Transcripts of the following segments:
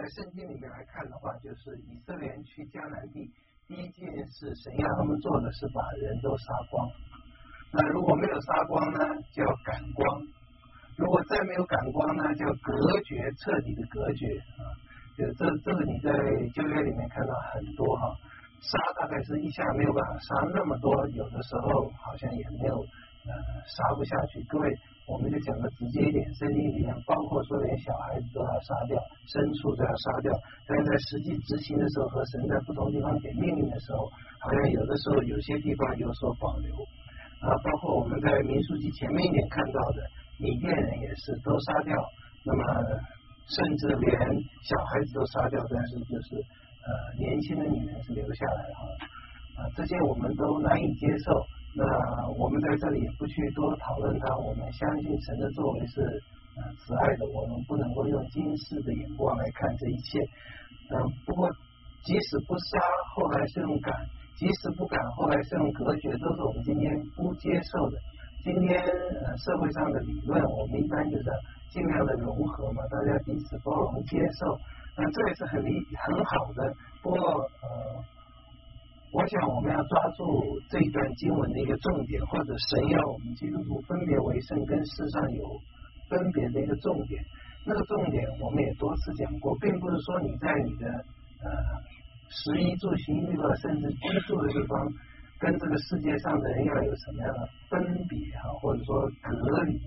在圣经里面来看的话，就是以色列人去迦南地，第一件事神要他们做的是把人都杀光。那如果没有杀光呢，就要赶光；如果再没有赶光呢，就要隔绝，彻底的隔绝啊。这个你在旧约里面看到很多哈，杀大概是一下没有办法杀那么多，有的时候好像也没有杀不下去。各位，我们就讲的直接一点，圣经里面包括说连小孩子都要杀掉，牲畜都要杀掉，但是在实际执行的时候和神在不同地方给命令的时候，好像有的时候有些地方有所保留啊，包括我们在民数记前面一点看到的米甸人也是都杀掉，那么甚至连小孩子都杀掉，但是就是年轻的女人是留下来哈这些我们都难以接受。那我们在这里也不去多讨论它，我们相信神的作为是慈爱的，我们不能够用今世的眼光来看这一切。不过即使不杀，后来是用赶；即使不赶，后来是用隔绝，都是我们今天不接受的。今天社会上的理论，我们一般就是尽量的融合嘛，大家彼此包容接受，这也是很好的。不过我想我们要抓住这一段经文的一个重点，或者神要我们基督徒分别为圣跟世上有分别的一个重点。那个重点我们也多次讲过，并不是说你在你的食衣住行娱乐甚至居住的地方跟这个世界上的人要有什么样的分别或者说隔离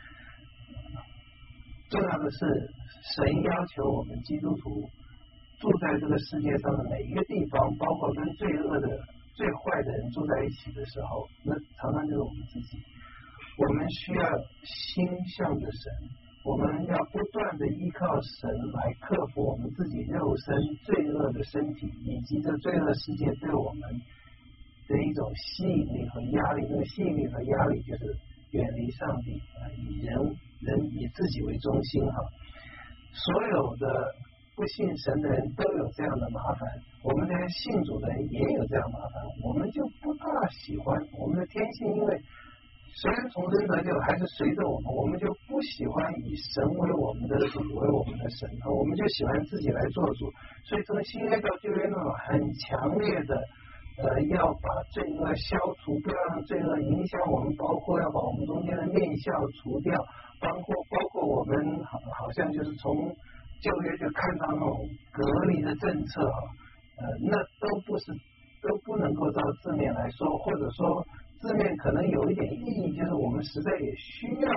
重要的是神要求我们基督徒住在这个世界上的每一个地方，包括跟罪恶的最坏的人住在一起的时候，那常常就是我们自己。我们需要心向着神，我们要不断的依靠神来克服我们自己肉身罪恶的身体，以及这罪恶世界对我们的一种吸引力和压力。那个吸引力和压力就是远离上帝以人以自己为中心所有的不信神的人都有这样的麻烦，我们这些信主的人也有这样麻烦，我们就不大喜欢。我们的天性因为虽然重生得救还是随着我们就不喜欢以神为我们的主为我们的神我们就喜欢自己来做主。所以从新约到旧约那种很强烈的要把罪恶消除，不要让罪恶影响我们，包括要把我们中间的念孝除掉，包括我们好像就是从旧约就看到那种隔离的政策那都不能够照字面来说，或者说字面可能有一点意义，就是我们实在也需要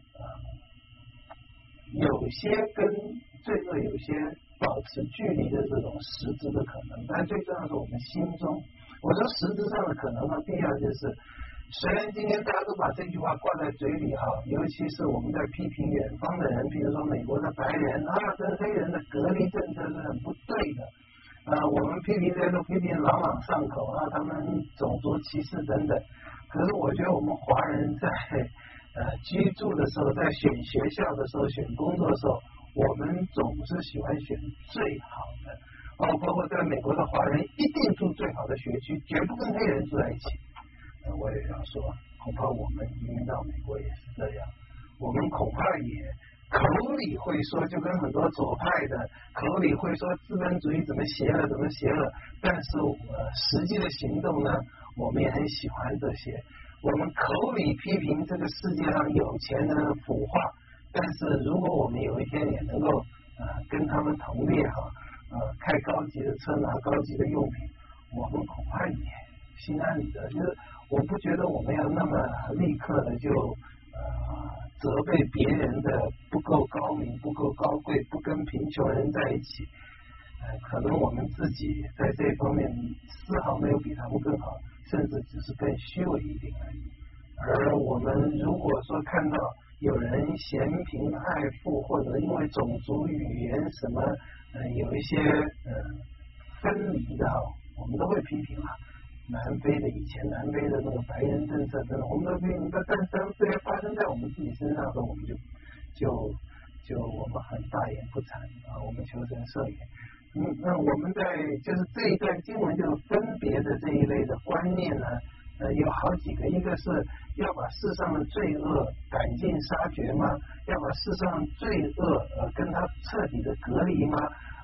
有些跟罪恶有些保持距离的这种实质的可能，但最重要的是我们心中。我说实质上的可能必要就是，虽然今天大家都把这句话挂在嘴里尤其是我们在批评远方的人，比如说美国的白人跟黑人的隔离政策是很不对的我们批评这些都批评朗朗上口他们种族歧视等等。可是我觉得我们华人在居住的时候，在选学校的时候，选工作的时候，我们总是喜欢选最好的包括在美国的华人一定住最好的学区，绝不跟黑人住在一起我也要说，恐怕我们移民到美国也是这样，我们恐怕也口里会说，就跟很多左派的口里会说资本主义怎么邪恶，但是实际的行动呢，我们也很喜欢这些。我们口里批评这个世界上有钱人的腐化，但是如果我们有一天也能够跟他们同列开高级的车，拿高级的用品，我们恐怕也心安理得。就是我不觉得我们要那么立刻的就责备别人的不够高明、不够高贵、不跟贫穷人在一起可能我们自己在这方面丝毫没有比他们更好，甚至只是更虚伪一点而已。而我们如果说看到有人嫌贫爱富，或者因为种族语言什么有一些分离的我们都会批评南非的以前南非的那个白人政策等等，我们都批评，但当这些发生在我们自己身上的时候，我们就我们很大言不惭我们求神赦免。那我们在就是这一段经文就是分别的这一类的观念呢有好几个，一个是要把世上的罪恶赶尽杀绝吗？要把世上罪恶跟它彻底的隔离吗？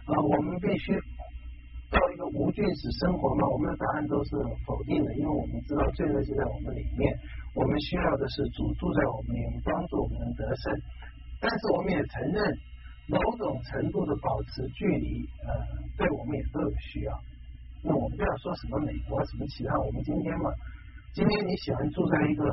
我们必须到一个无菌室生活吗？我们的答案都是否定的，因为我们知道罪恶就在我们里面，我们需要的是主住在我们里面，帮助我们得胜。但是我们也承认某种程度的保持距离，对我们也都有需要。那我们不要说什么美国什么其他，我们今天你喜欢住在一个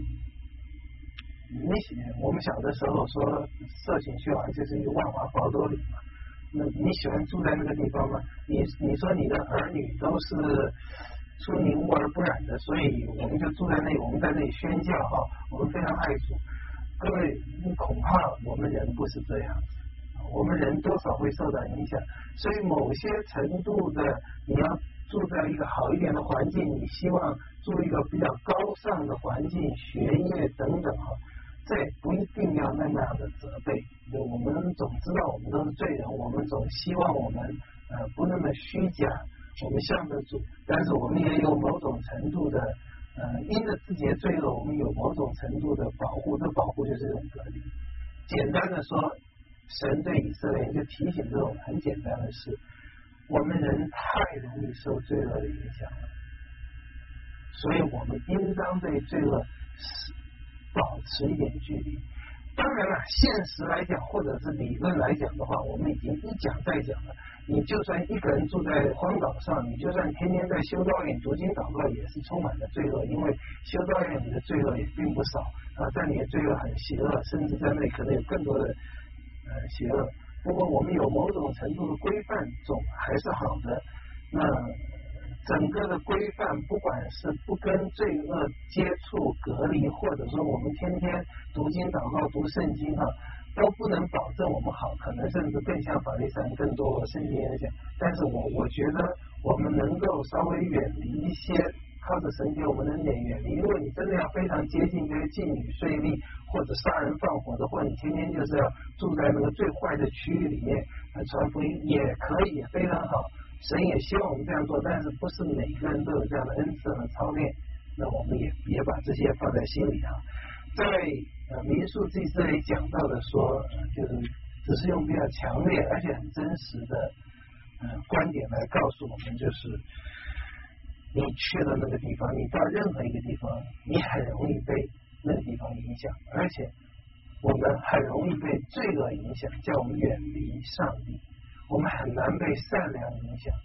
我们小的时候说色情学校就是一个万华宝斗里嘛，那你喜欢住在那个地方吗？你说你的儿女都是出泥污而不染的，所以我们就住在那里，我们在那里宣教我们非常爱主。各位，恐怕我们人不是这样子，我们人多少会受到影响，所以某些程度的你要住在一个好一点的环境，你希望住一个比较高尚的环境，学业等等这也不一定要那样的责备。我们总知道我们都是罪人，我们总希望我们不那么虚假，我们向着主，但是我们也有某种程度的因着自己的罪恶，我们有某种程度的保护，这保护就是这种隔离。简单的说，神对以色列人就提醒这种很简单的事，我们人太容易受罪恶的影响了，所以我们应当对罪恶保持一点距离。当然了，现实来讲或者是理论来讲的话，我们已经一讲再讲了。你就算一个人住在荒岛上，你就算天天在修道院读经祷告，也是充满了罪恶，因为修道院里的罪恶也并不少在你的罪恶很邪恶，甚至在那里可能有更多的邪恶。不过我们有某种程度的规范，总还是好的。那整个的规范，不管是不跟罪恶接触隔离，或者说我们天天读经祷告读圣经都不能保证我们好，可能甚至更像法利赛人更多圣经来讲。但是我觉得我们能够稍微远离一些，靠着神给我们的远离。如果你真的要非常接近这些妓女税吏或者杀人放火的，或者你天天就是要住在那个最坏的区域里面传福音，也可以，也非常好。神也希望我们这样做，但是不是每个人都有这样的恩赐和操练，那我们也别把这些放在心里在民数记这里讲到的说，就是只是用比较强烈而且很真实的观点来告诉我们，就是你去了那个地方，你到任何一个地方，你很容易被那个地方影响，而且我们很容易被罪恶影响，叫我们远离上帝，我们很难被善良影响。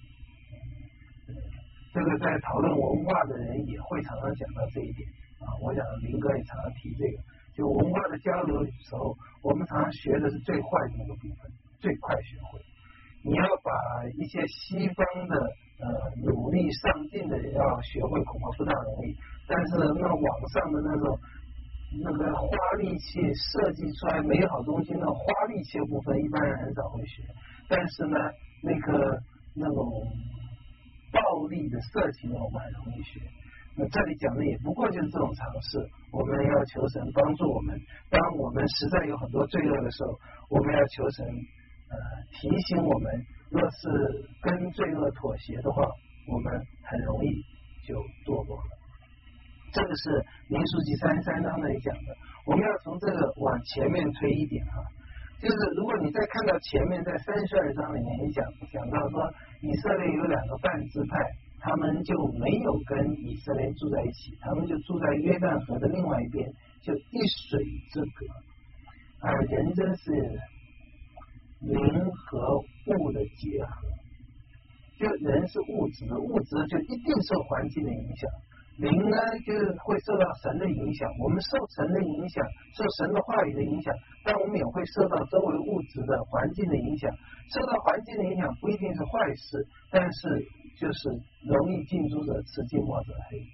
这个在讨论文化的人也会常常讲到这一点我想林哥也常常提这个，就文化的交流的时候，我们常常学的是最坏的那个部分，最快学会。你要把一些西方的努力上进的人要学会，恐怕不大容易。但是那网上的那种那个花力气设计出来美好东西，那花力气的部分一般人很少会学。但是呢，那种暴力的色情我们很容易学。那这里讲的也不过就是这种尝试，我们要求神帮助我们。当我们实在有很多罪恶的时候，我们要求神提醒我们，若是跟罪恶妥协的话，我们很容易就堕落了。这个是民数记33章那里讲的。我们要从这个往前面推一点就是如果你再看到前面在32章里面也讲到说，以色列有2个半支派，他们就没有跟以色列住在一起，他们就住在约旦河的另外一边，就一水之隔。人真是灵和物的结合，就人是物质的，物质就一定受环境的影响。灵呢，就是会受到神的影响，我们受神的影响，受神的话语的影响，但我们也会受到周围物质的环境的影响。受到环境的影响不一定是坏事，但是就是容易近朱者赤，近墨者黑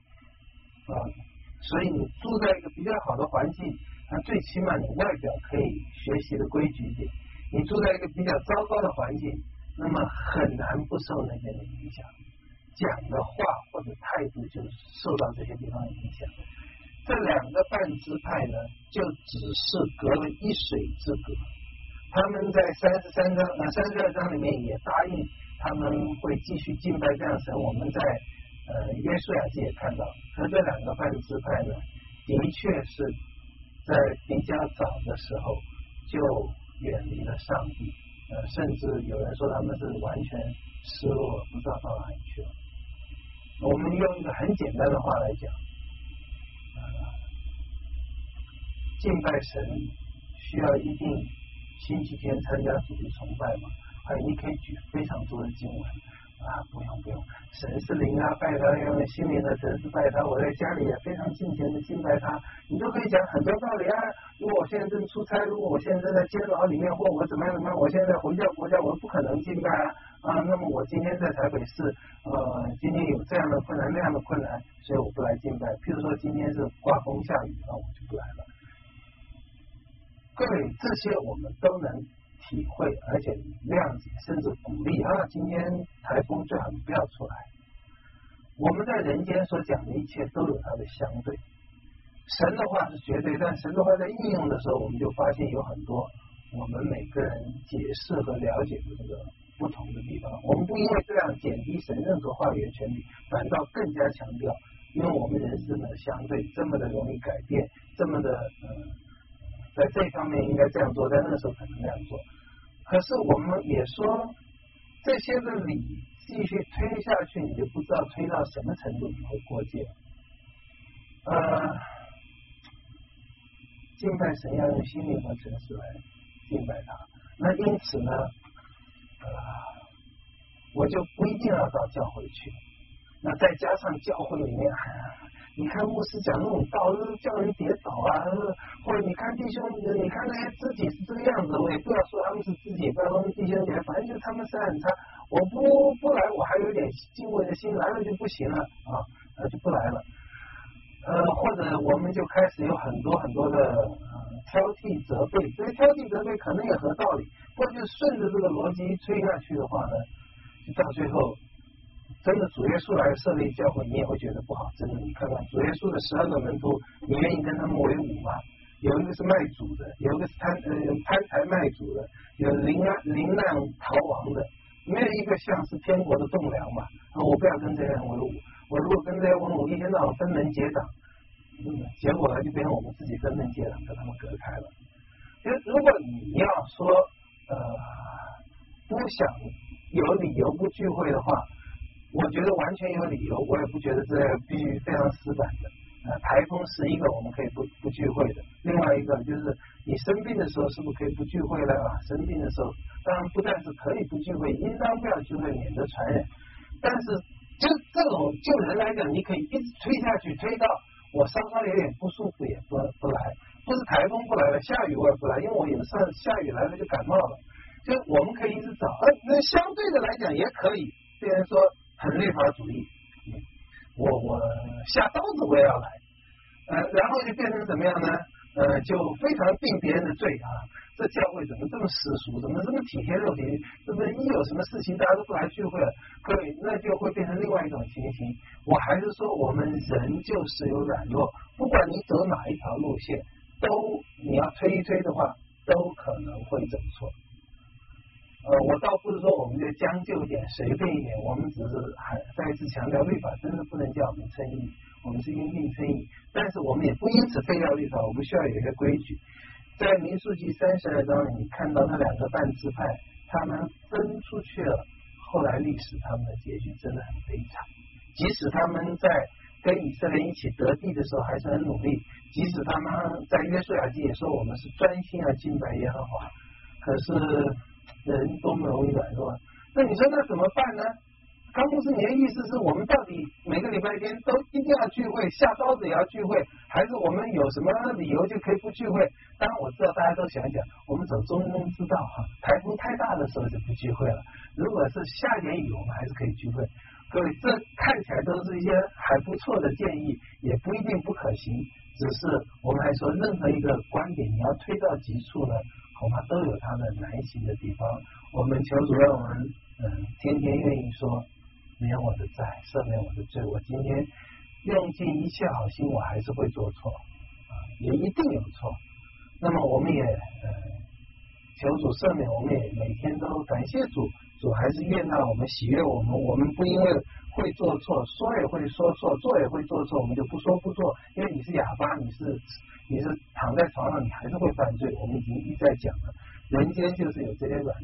所以你住在一个比较好的环境，最起码你外表可以学习的规矩一点。你住在一个比较糟糕的环境，那么很难不受那边的影响，讲的话或者态度就受到这些地方的影响。这2个半支派呢，就只是隔了一水之隔。他们在32章里面也答应他们会继续敬拜这样神。我们在约书亚记也看到，可这2个半支派呢，的确是在比较早的时候就远离了上帝， 甚至有人说他们是完全失落，不知道到哪里去了。我们用一个很简单的话来讲，敬拜神需要一定星期天参加主日崇拜嘛？你可以举非常多的经文不用，神是灵拜他，要用心灵的诚实拜他。我在家里也非常敬虔的敬拜他，你就可以讲很多道理如果我现在正出差，如果我现在正在监牢里面，或我怎么样，我现在回教国家，我不可能敬拜那么我今天在台北市，今天有这样的困难那样的困难，所以我不来敬拜。譬如说今天是刮风下雨，我就不来了。各位，这些我们都能体会，而且谅解，甚至鼓励今天台风最好你不要出来。我们在人间所讲的一切都有它的相对，神的话是绝对，但神的话在应用的时候，我们就发现有很多我们每个人解释和了解的这个不同的地方。我们不因为这样减低神任何话语的权利，反倒更加强调，因为我们人生的相对这么的容易改变，这么的在这方面应该这样做，在那个时候可能那样做。可是我们也说，这些的理继续推下去，你就不知道推到什么程度你会过界。敬拜神要用心灵和诚实来敬拜他。那因此呢，我就不一定要到教会去。那再加上教会里面，你看牧师讲那种道，叫人跌倒或者你看弟兄，你看那些肢体是这个样子，我也不要说他们是肢体，不要说弟兄姐妹，反正就是他们是很差。我不来，我还有点敬畏的心，来了就不行了就不来了。或者我们就开始有很多很多的挑剔责备，所以挑剔责备可能也合道理，或者就顺着这个逻辑吹下去的话呢，就到最后。真的主耶稣来设立教会，你也会觉得不好。真的，你看看主耶稣的12个门徒，你愿意跟他们为伍吗？有一个是卖主的，有一个是贪财卖主的，有临难逃亡的，没有一个像是天国的栋梁嘛。我不要跟这些人为伍，我如果跟这些人为伍，一天到晚分门结党，结果呢就变成我们自己分门结党，跟他们隔开了。其实如果你要说不想有理由不聚会的话，我觉得完全有理由，我也不觉得这必须非常死板的。台风是一个我们可以不聚会的，另外一个就是你生病的时候是不是可以不聚会了生病的时候，当然不但是可以不聚会，应当不要聚会，免得传染。但是就这种就人来讲，你可以一直推下去，推到我稍稍有点不舒服也不来，不是台风不来了，下雨我也不来，因为我有时候下雨来了就感冒了。就我们可以一直找，那相对的来讲也可以，别人说很律法主义，我下刀子我也要来，然后就变成怎么样呢？就非常定别人的罪这教会怎么这么世俗，怎么这么体贴肉体？是不是一有什么事情大家都不来聚会了？各位，那就会变成另外一种情形。我还是说，我们人就是有软弱，不管你走哪一条路线，你要推一推的话，都可能会走错。我倒不是说我们就将就一点随便一点，我们只是还再一次强调律法真的不能叫我们称义，我们是因信称义，但是我们也不因此废掉律法，我们需要有一个规矩。在民数记32章里，你看到那2个半支派，他们分出去了，后来历史他们的结局真的很悲惨。即使他们在跟以色列一起得地的时候还是很努力，即使他们在约书亚记也说我们是专心要敬拜耶和华，可是人多么容易软弱，那你说那怎么办呢？刚牧师，你的意思是我们到底每个礼拜天都一定要聚会，下刀子也要聚会，还是我们有什么理由就可以不聚会？当然我知道大家都想讲，我们走中庸之道台风太大的时候就不聚会了，如果是下点雨我们还是可以聚会。各位，这看起来都是一些还不错的建议，也不一定不可行，只是我们还说任何一个观点你要推到极处呢，恐怕都有它的难行的地方。我们求主让我们天天愿意说免我的债，赦免我的罪，我今天用尽一切好心，我还是会做错也一定有错。那么我们也求主赦免，我们也每天都感谢主，主还是愿到我们喜悦我们，我们不因为会做错，说也会说错，做也会做错，我们就不说不做，因为你是哑巴，你是躺在床上，你还是会犯罪。我们已经一再讲了，人间就是有这些软弱，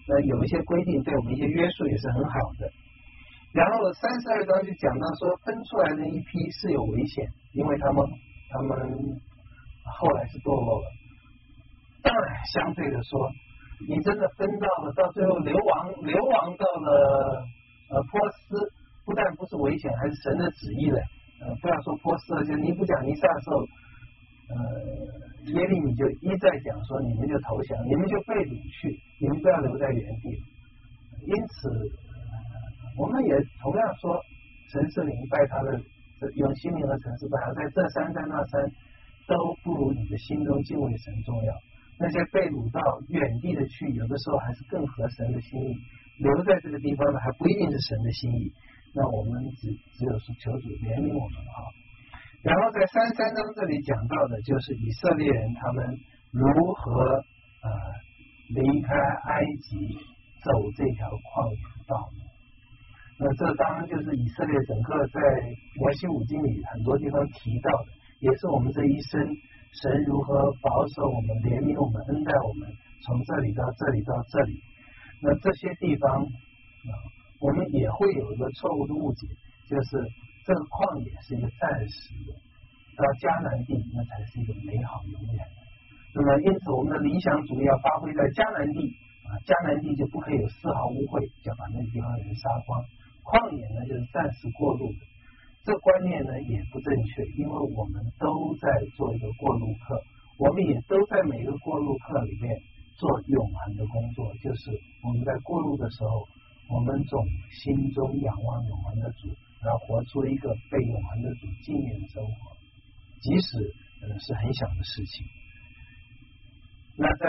那有一些规定对我们一些约束也是很好的。然后32章就讲到说，分出来的一批是有危险，因为他们后来是堕落了。当然，相对的说，你真的分到最后流亡到了波斯，不但不是危险，还是神的旨意了。不要说波斯了，就尼布甲尼撒的时候，耶利米就一再讲说，你们就投降，你们就被掳去，你们不要留在原地。因此，我们也同样说，神是领拜他的，用心灵和诚实拜他，在这山在那山，都不如你的心中敬畏神重要。那些被掳到远地的去，有的时候还是更合神的心意；留在这个地方的，还不一定是神的心意。那我们只有是求主怜悯我们哈。然后在33章这里讲到的就是以色列人他们如何离开埃及，走这条旷野的道路。那这当然就是以色列整个在摩西五经里很多地方提到的，也是我们这一生神如何保守我们、怜悯我们、恩待我们，从这里到这里到这里。那这些地方我们也会有一个错误的误解，就是这个旷野是一个暂时的，到迦南地那才是一个美好永远的。那么因此我们的理想主义要发挥在迦南地迦南地就不可以有丝毫污秽，就要把那个地方人杀光。旷野呢就是暂时过路的，这观念呢也不正确，因为我们都在做一个过路客，我们也都在每个过路客里面做永恒的工作，就是我们在过路的时候，我们总心中仰望永恒的主，然后活出一个被永恒的主纪念的生活，即使是很小的事情。那在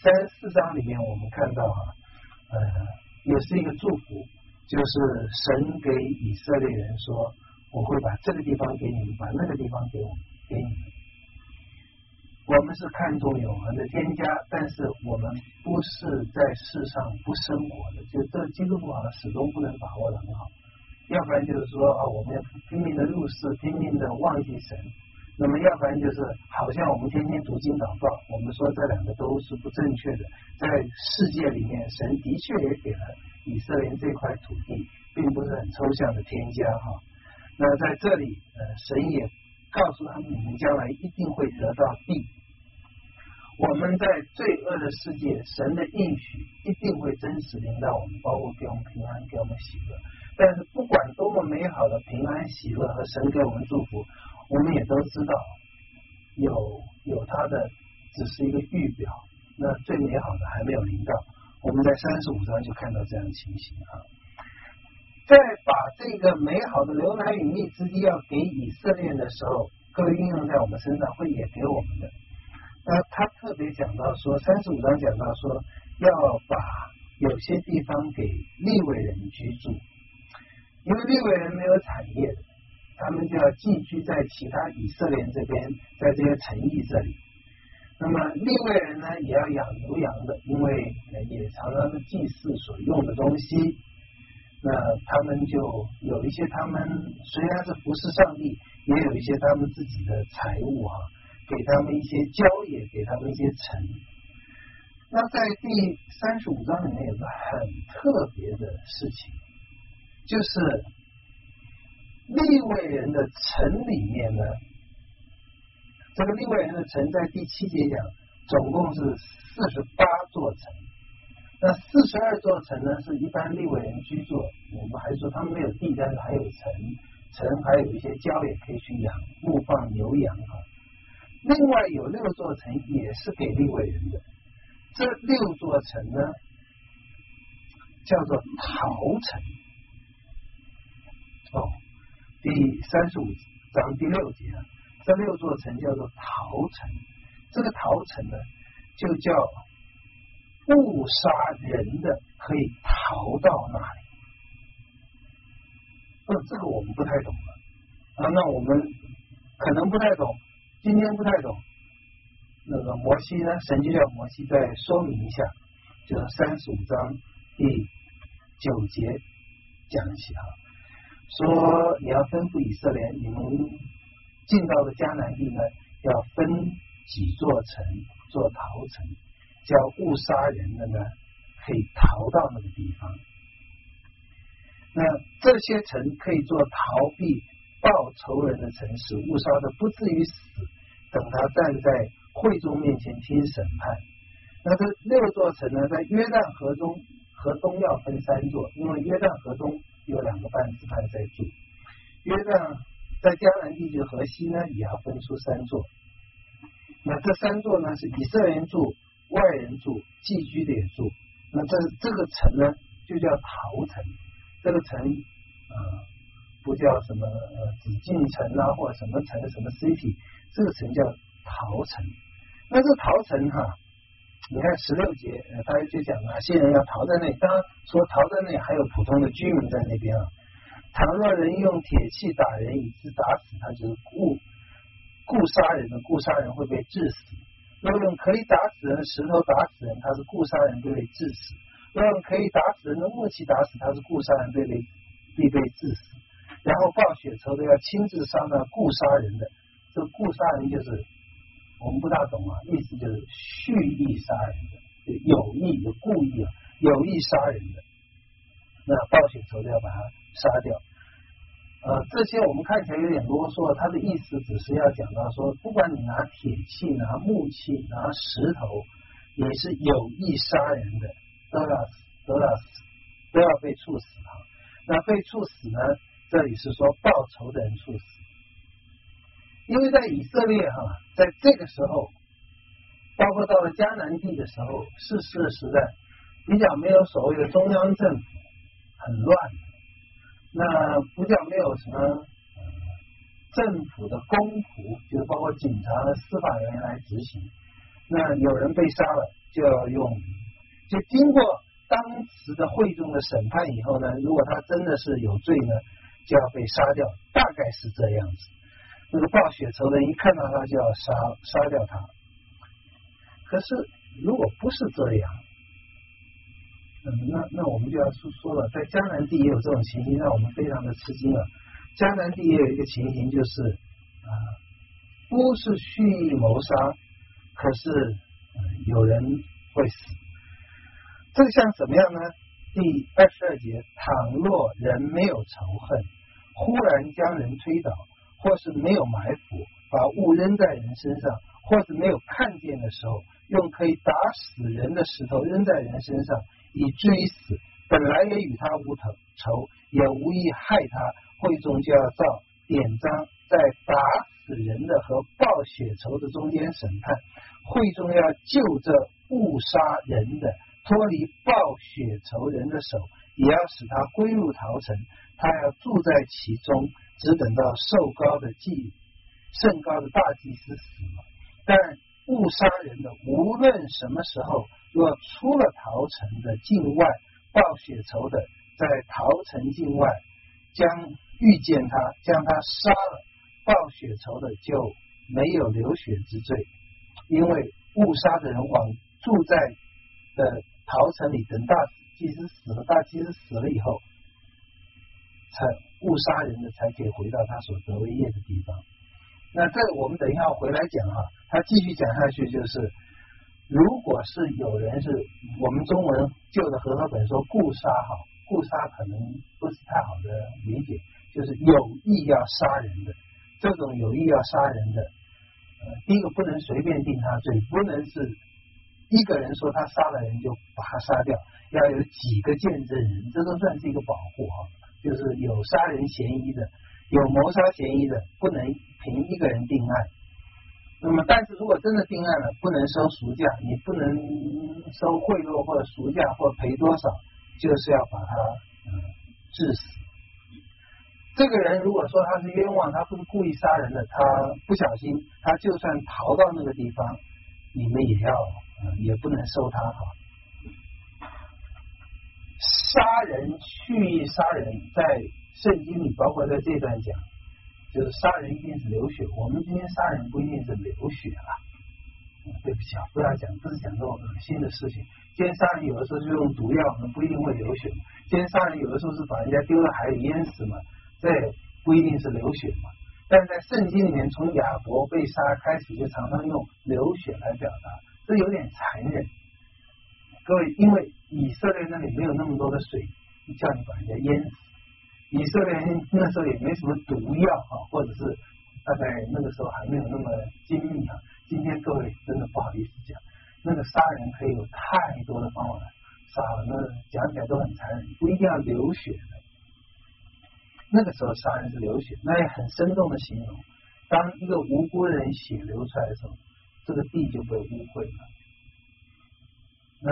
34章里面我们看到也是一个祝福，就是神给以色列人说，我会把这个地方给你们，把那个地方给你们。我们是看重永恒的添加，但是我们不是在世上不生活的，就这基督徒好像始终不能把握的很好。要不然就是说我们要拼命的入世，拼命的忘记神，那么要不然就是好像我们天天读经祷告，我们说这两个都是不正确的。在世界里面，神的确也给了以色列这块土地，并不是很抽象的添加那在这里神也告诉他们，你们将来一定会得到地。我们在罪恶的世界，神的应许一定会真实临到我们，包括给我们平安，给我们喜乐。但是不管多么美好的平安喜乐和神给我们祝福，我们也都知道有它的只是一个预表，那最美好的还没有临到。我们在35章就看到这样的情形在把这个美好的流奶与蜜之地要给以色列人的时候，各位运用在我们身上会也给我们的。那他特别讲到说，35章讲到说，要把有些地方给利未人居住，因为利未人没有产业的，他们就要寄居在其他以色列人这边，在这些城邑这里。那么利未人呢，也要养牛羊的，因为也常常是祭祀所用的东西。那他们就有一些，他们虽然是服侍上帝，也有一些他们自己的财物给他们一些郊野，给他们一些城。那在第35章里面有个很特别的事情，就是利未人的城里面呢，这个利未人的城在第7节讲，总共是48座城。那42座城呢，是一般利未人居住，我们还说他们没有地，但是还有城还有一些郊野可以去养牧放牛羊另外有6座城也是给利未人的，这6座城呢叫做逃城。第35章第6节这6座城叫做逃城。这个逃城呢，就叫误杀人的可以逃到那里。这个我们不太懂了那我们可能不太懂，今天不太懂。那个摩西呢，神就叫摩西再说明一下，就是35章第9节讲起说你要吩咐以色列，你们进到的迦南地呢，要分几座城做逃城，叫误杀人的呢， 可以逃到那个地方。那这些城可以做逃避报仇人的城市，误杀的不至于死，等他站在会众面前听审判。那这6座城呢，在约旦河中河东要分3座，因为约旦河东有2个半支派在住，约旦在迦南地区河西呢也要分出3座。那这3座呢是以色列人住、外人住、寄居的也住。那这个城呢就叫逃城，这个城不叫什么紫禁城啊，或者什么城什么 city， 这个城叫逃城。那这逃城你看16节他就讲哪些人要逃在那里，当然说逃在那里还有普通的居民在那边倘若人用铁器打人以致打死他，就是故杀人的，故杀人会被致死。若用可以打死人的石头打死人，他是故杀人被致死。若用可以打死人的木器打死，他是故杀人必被致死。然后报血仇的要亲自杀那故杀人的，这故杀人就是我们不大懂意思就是蓄意杀人的，有意有故意有意杀人的，那报血仇的要把他杀掉。这些我们看起来有点啰嗦，他的意思只是要讲到说，不管你拿铁器、拿木器、拿石头，也是有意杀人的，都要被处死那被处死呢，这里是说报仇的人处死。因为在以色列在这个时候，包括到了迦南地的时候，士师的时代比较没有所谓的中央政府，很乱。那不叫没有什么政府的公仆，就是包括警察和司法人员来执行。那有人被杀了，就要用，就经过当时的会众的审判以后呢，如果他真的是有罪呢，就要被杀掉，大概是这样子。那个报血仇的人一看到他就要杀掉他。可是如果不是这样，那我们就要说了，在迦南地也有这种情形，让我们非常的吃惊迦南地也有一个情形，就是不是蓄意谋杀，可是有人会死。这个像怎么样呢？第22节，倘若人没有仇恨，忽然将人推倒，或是没有埋伏，把物扔在人身上，或是没有看见的时候，用可以打死人的石头扔在人身上，以至于死，本来也与他无仇，也无意害他，会众就要照典章，在打死人的和报血仇的中间审判。会众要救这误杀人的脱离报血仇人的手，也要使他归入逃城，他要住在其中，只等到甚高的大祭司死了。但误杀人的无论什么时候，若出了逃城的境外，报血仇的在逃城境外将遇见他，将他杀了，报血仇的就没有流血之罪，因为误杀的人往住在的逃城里，等大祭司死了，大祭司死了以后，误杀人的才可以回到他所得为业的地方。那这我们等一下回来讲他继续讲下去，就是如果是有人是我们中文旧的和合本说故杀故杀可能不是太好的理解，就是有意要杀人的，这种有意要杀人的第一个不能随便定他罪，不能是一个人说他杀了人就把他杀掉，要有几个见证人，这都算是一个保护就是有杀人嫌疑的，有谋杀嫌疑的，不能凭一个人定案。那么但是如果真的定案了，不能收赎价，你不能收贿赂或者赎价或赔多少，就是要把他致死。这个人如果说他是冤枉，他不是故意杀人的，他不小心，他就算逃到那个地方，你们也不能收他杀人蓄意杀人，在圣经里包括在这段讲，就是杀人一定是流血。我们今天杀人不一定是流血了，对不起不要讲，不是讲这种恶心的事情。今天杀人有的时候是用毒药，不一定会流血嘛。今天杀人有的时候是把人家丢到海里淹死嘛，这不一定是流血嘛。但是在圣经里面，从亚伯被杀开始，就常常用流血来表达，这有点残忍。 各位，因为以色列那里没有那么多的水，叫你把人家淹死。以色列人那时候也没什么毒药或者是大概那个时候还没有那么精密今天各位真的不好意思讲，那个杀人可以有太多的方法杀了，那讲起来都很残忍，不一定要流血的。那个时候杀人是流血，那也很生动的形容，当一个无辜人血流出来的时候，这个地就被污秽了。那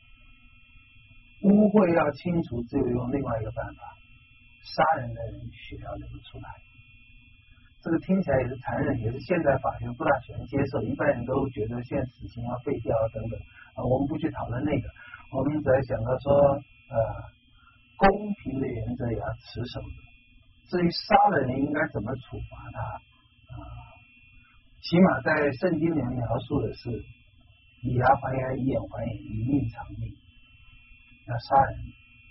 污秽要清除，只有用另外一个办法，杀人的人血要流出来。这个听起来也是残忍，也是现在法学不大喜欢接受，一般人都觉得现在死刑要废掉等等我们不去讨论那个，我们只要想到说公平的原则也要持守的。至于杀了人应该怎么处罚他起码在圣经里面描述的是以牙还牙，以眼还眼，以命偿命。要杀人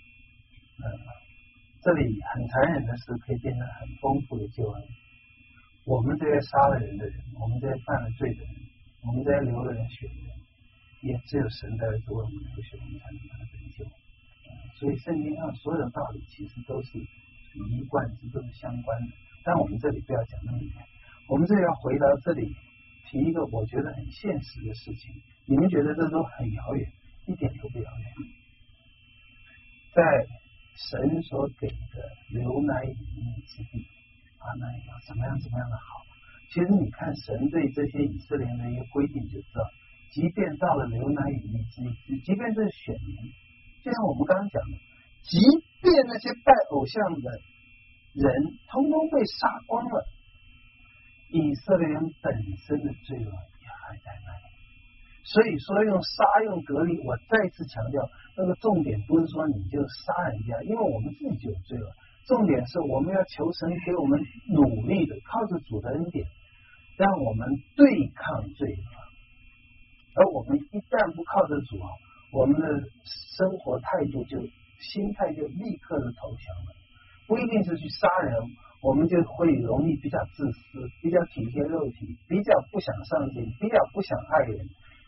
这里很残忍的是可以变成很丰富的救恩。我们这些杀了人的人，我们这些犯了罪的人，我们这些流了人血的人，也只有神的儿子为我们流血，我们才能把他拯救。所以圣经上所有的道理其实都是一贯之，都是相关的。但我们这里不要讲那么远，我们这里要回到这里提一个我觉得很现实的事情。你们觉得这都很遥远，一点都不遥远。在神所给的流奶与蜜之地那要怎么样的好。其实你看神对这些以色列人的一个规定就知道，即便到了流奶与蜜之地，即便这是选民，就像我们刚刚讲的，即便那些拜偶像的人通通被杀光了，以色列人本身的罪恶也还在那里。所以说用杀用隔离，我再次强调，那个重点不是说你就杀人家，因为我们自己就有罪恶，重点是我们要求神给我们努力的靠着主的恩典，让我们对抗罪恶。而我们一旦不靠着主我们的生活态度心态就立刻的投降了。不一定是去杀人，我们就会容易比较自私，比较体贴肉体，比较不想上进，比较不想爱人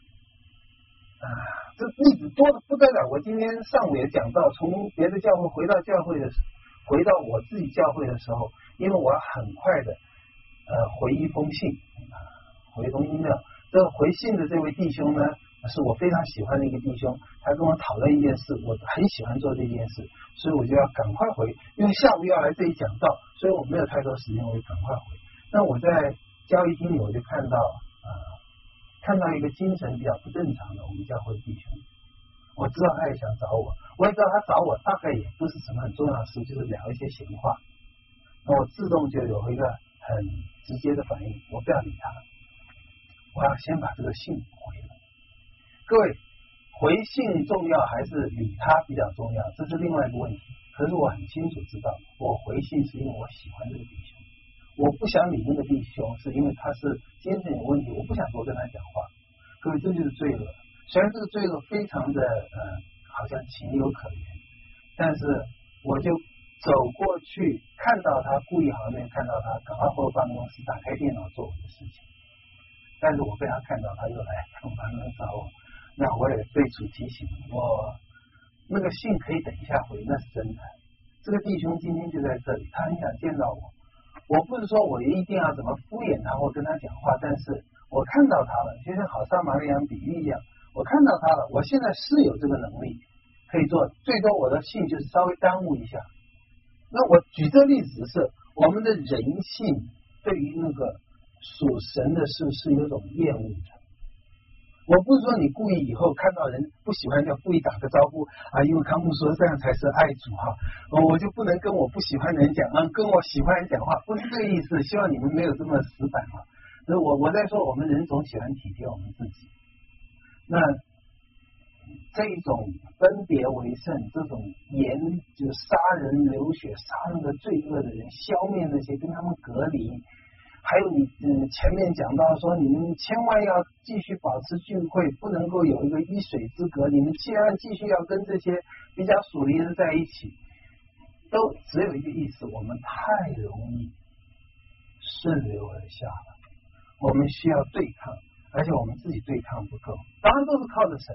这例子多的不得了。我今天上午也讲到，从别的教会回到我自己教会的时候，因为我要很快的回一封信回一封 email。这个回信的这位弟兄呢，是我非常喜欢的一个弟兄，他跟我讨论一件事，我很喜欢做这件事，所以我就要赶快回，因为下午要来这里讲道，所以我没有太多时间，我就赶快回。那我在交易厅里我就看到一个精神比较不正常的我们教会弟兄，我知道他也想找我，我也知道他找我大概也不是什么很重要的事，就是聊一些闲话。那我自动就有一个很直接的反应，我不要理他，我要先把这个信回了。各位，回信重要还是理他比较重要，这是另外一个问题。可是我很清楚知道，我回信是因为我喜欢这个弟兄，我不想理那个弟兄是因为他是精神有问题，我不想多跟他讲话。各位，这就是罪恶。虽然这个罪恶非常的好像情有可原，但是我就走过去看到他，故意好像没有看到他，赶快回办公室打开电脑做我的事情。但是我被他看到，他又来办公室找我，那我也对主提醒我，那个信可以等一下回，那是真的。这个弟兄今天就在这里，他很想见到我。我不是说我一定要怎么敷衍他或跟他讲话，但是我看到他了，就像好撒玛利亚比喻一样，我看到他了，我现在是有这个能力可以做，最多我的信就是稍微耽误一下。那我举这个例子是我们的人性对于那个属神的事是有种厌恶的。我不是说你故意以后看到人不喜欢就故意打个招呼因为康木说这样才是爱主我就不能跟我不喜欢的人讲跟我喜欢人讲话，不是这个意思，希望你们没有这么死板所以我在说我们人总喜欢体贴我们自己。那这种分别为圣，这种就是杀人流血杀那个罪恶的人，消灭那些，跟他们隔离。还有你前面讲到说，你们千万要继续保持聚会，不能够有一个一水之隔，你们既然继续要跟这些比较属灵人在一起，都只有一个意思，我们太容易顺流而下了，我们需要对抗，而且我们自己对抗不够，当然都是靠着神。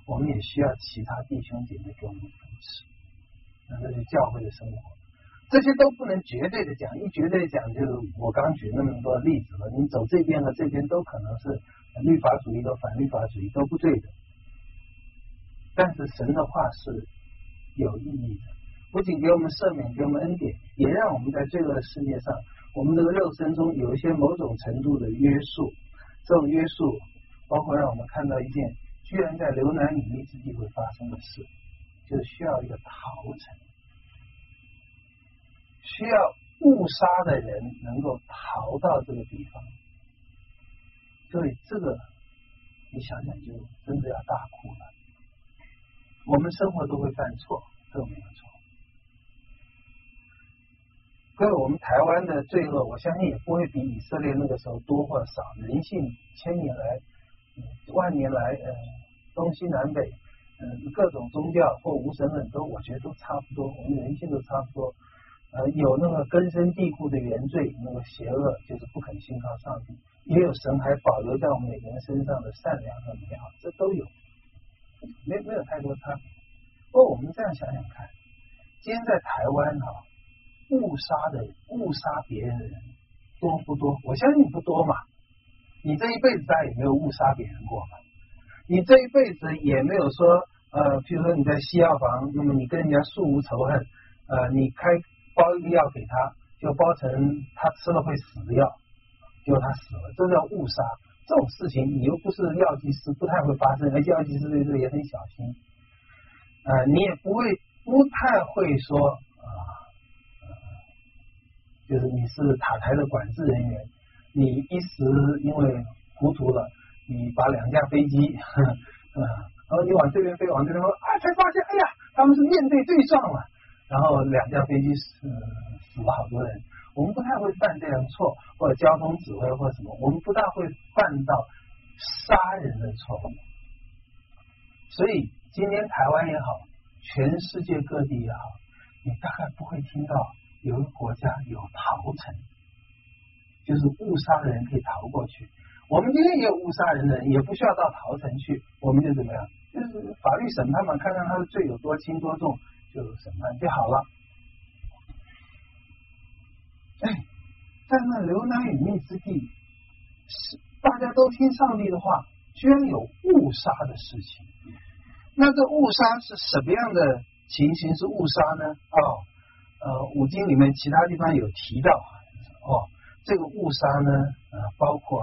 我们也需要其他弟兄姐妹给我们扶持。那这是教会的生活，这些都不能绝对的讲，一绝对讲就是我刚举那么多例子了，你走这边和这边都可能是律法主义和反律法主义都不对的。但是神的话是有意义的，不仅给我们赦免，给我们恩典，也让我们在罪恶的世界上，我们这个肉身中有一些某种程度的约束。这种约束包括让我们看到一件居然在流难隐秘之地会发生的事，就是需要一个逃城，需要误杀的人能够逃到这个地方。所以这个你想想就真的要大哭了。我们生活都会犯错，这没有错。各位，我们台湾的罪恶，我相信也不会比以色列那个时候多或少。人性千年来、万年来，东西南北，各种宗教或无神论我觉得都差不多，我们人性都差不多。有那个根深蒂固的原罪，那个邪恶就是不肯信靠上帝，也有神还保留在我们每个人身上的善良和美好，这都有。没有太多差别。不过我们这样想想看，今天在台湾误杀别人的人多不多？我相信不多嘛。你这一辈子大概也没有误杀别人过嘛。你这一辈子也没有说譬如说你在西药房，那么你跟人家素无仇恨，你包一个药给他，就包成他吃了会死的药，结果他死了，这叫误杀。这种事情你又不是药剂师，不太会发生，而且药剂师对这个也很小心。你也不太会说就是你是塔台的管制人员，你一时因为糊涂了，你把2架飞机然后你往这边飞，往这边飞，才发现哎呀，他们是面对对撞了，然后2架飞机死了好多人。我们不太会犯这样的错，或者交通指挥或者什么，我们不大会犯到杀人的错误。所以今天台湾也好，全世界各地也好，你大概不会听到有一个国家有逃城，就是误杀的人可以逃过去。我们今天也有误杀人的人，也不需要到逃城去，我们就怎么样，就是法律审判嘛，看看他的罪有多轻多重，就审判就好了。在那流难隐秘之地，大家都听上帝的话，居然有误杀的事情。那这误杀是什么样的情形是误杀呢？五经里面其他地方有提到这个误杀呢包括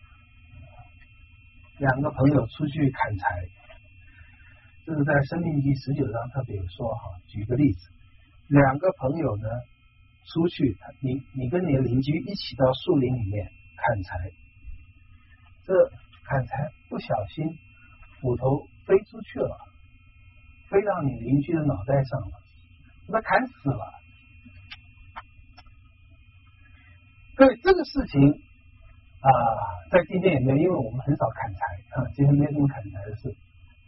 2个朋友出去砍柴，这是在申命记19章特别有说举个例子，2个朋友呢出去，你跟你的邻居一起到树林里面砍柴，这砍柴不小心斧头飞出去了，飞到你邻居的脑袋上了，把他砍死了。各位，这个事情在今天也没有，因为我们很少砍柴今天没什么砍柴的事。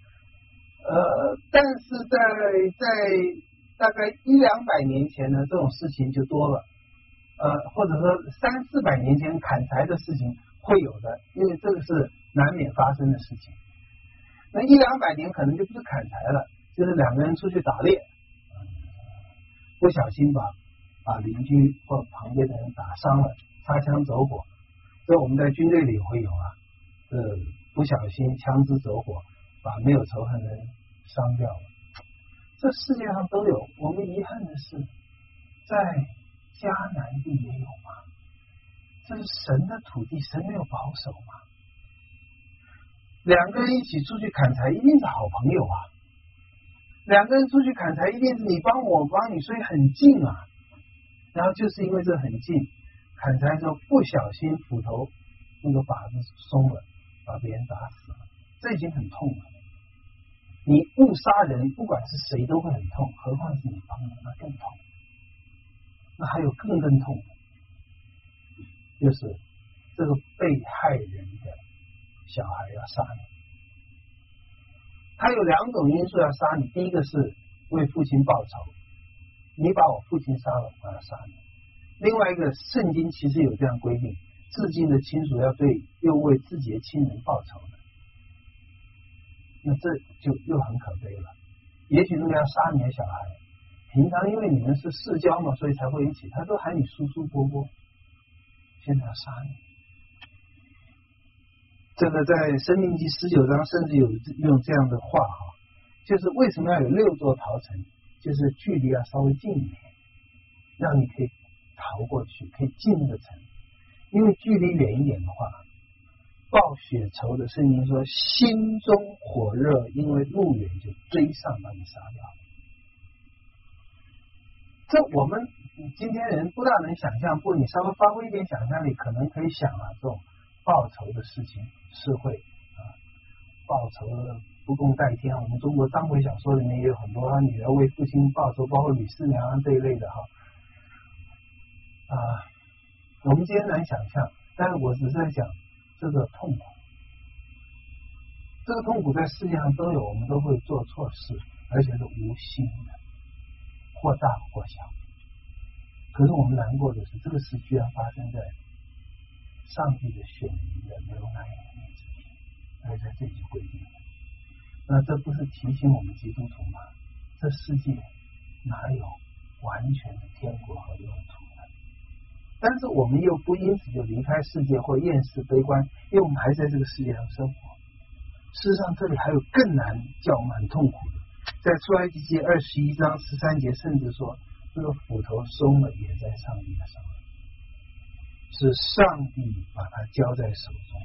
但是在大概100-200年前呢，这种事情就多了。或者说300-400年前砍柴的事情会有的，因为这个是难免发生的事情。那100-200年可能就不是砍柴了，就是2个人出去打猎，不小心把邻居或旁边的人打伤了，擦枪走火。这我们在军队里也会有不小心枪支走火，把没有仇恨的人伤掉了。这世界上都有。我们遗憾的是，在迦南地也有吗？这是神的土地，神没有保守吗？2个人一起出去砍柴，一定是好朋友2个人出去砍柴，一定是你帮我帮你，所以很近然后就是因为这很近，砍柴的时候不小心斧头那个把子松了，把别人打死了，这已经很痛了。你误杀人，不管是谁都会很痛，何况是你帮人，那更痛。那还有更痛的，就是这个被害人的小孩要杀你。他有2种因素要杀你，第一个是为父亲报仇，你把我父亲杀了，我要杀你。另外一个，圣经其实有这样规定，至亲的亲属要对又为自己的亲人报仇的。 那这就又很可悲了。也许那个要杀你的小孩，平常因为你们是世交嘛，所以才会一起，他都喊你叔叔伯伯，现在要杀你。这个在《申命记》19章甚至有用这样的话哈，就是为什么要有6座逃城，就是距离要稍微近一点，让你可以逃过去，可以进那个城。因为距离远一点的话，报血仇的圣经说心中火热，因为路远就追上把你杀掉。这我们今天人不大能想象，不，你稍微发挥一点想象力，可能可以想啊，这种报仇的事情是会报仇不共戴天。我们中国章回小说里面也有很多女儿为父亲报仇，包括吕四娘这一类的哈。我们今天难想象，但是我只是在讲这个痛苦，这个痛苦在世界上都有，我们都会做错事，而且是无心的，或大或小。可是我们难过的是，这个事居然发生在上帝的选民的流奶与蜜之地，而在这里就规定了。那这不是提醒我们基督徒吗？这世界哪有完全的天国和乐土呢？但是我们又不因此就离开世界或厌世悲观，因为我们还在这个世界上生活。事实上，这里还有更难叫我们很痛苦的，在出埃及记21章13节，甚至说这个斧头松了也在上帝的手里，是上帝把它交在手中。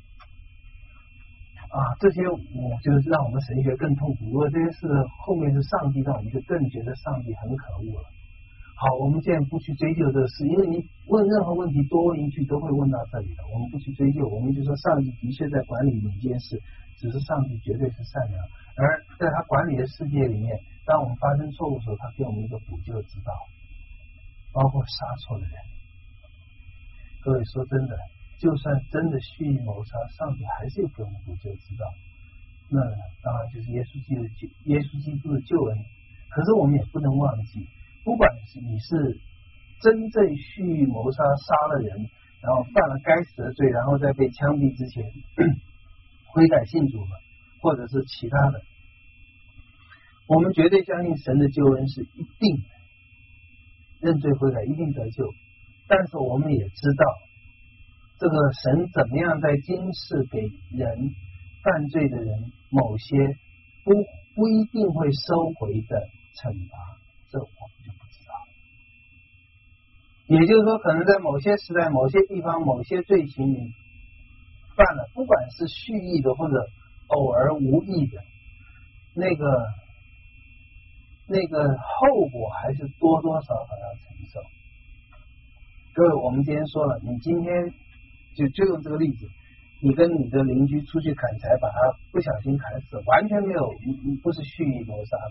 这些我就是让我们神学更痛苦。如果这些事后面是上帝，让我们就更觉得上帝很可恶了。好，我们现在不去追究这个事，因为你问任何问题多问一句都会问到这里的，我们不去追究，我们就说上帝的确在管理每件事，只是上帝绝对是善良，而在他管理的世界里面，当我们发生错误的时候，他给我们一个补救之道，包括杀错的人。各位说真的，就算真的蓄意谋杀，上帝还是有给我们补救之道，那当然就是耶稣基督的救恩。可是我们也不能忘记，不管是你是真正蓄意谋杀，杀了人，然后犯了该死的罪，然后在被枪毙之前悔改信主了，或者是其他的，我们绝对相信神的救恩是一定的，认罪悔改一定得救。但是我们也知道，这个神怎么样在今世给人犯罪的人某些不一定会收回的惩罚，这我们就不知道。也就是说，可能在某些时代、某些地方、某些罪行你犯了，不管是蓄意的或者偶尔无意的，那个后果还是多多少少要承受。各位，我们今天说了，你今天就用这个例子，你跟你的邻居出去砍柴，把他不小心砍死，完全没有，不是蓄意谋杀的。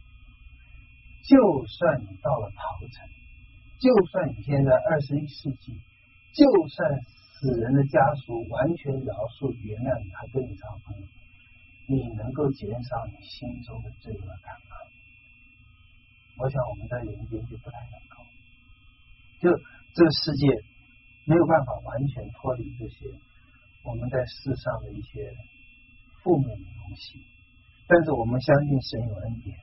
就算你到了逃城，就算你现在21世纪，就算死人的家属完全饶恕原谅你，还跟你交朋友，你能够减少你心中的罪恶感吗？我想我们在人间就不太能够，就这个世界没有办法完全脱离这些我们在世上的一些负面的东西，但是我们相信神有恩典。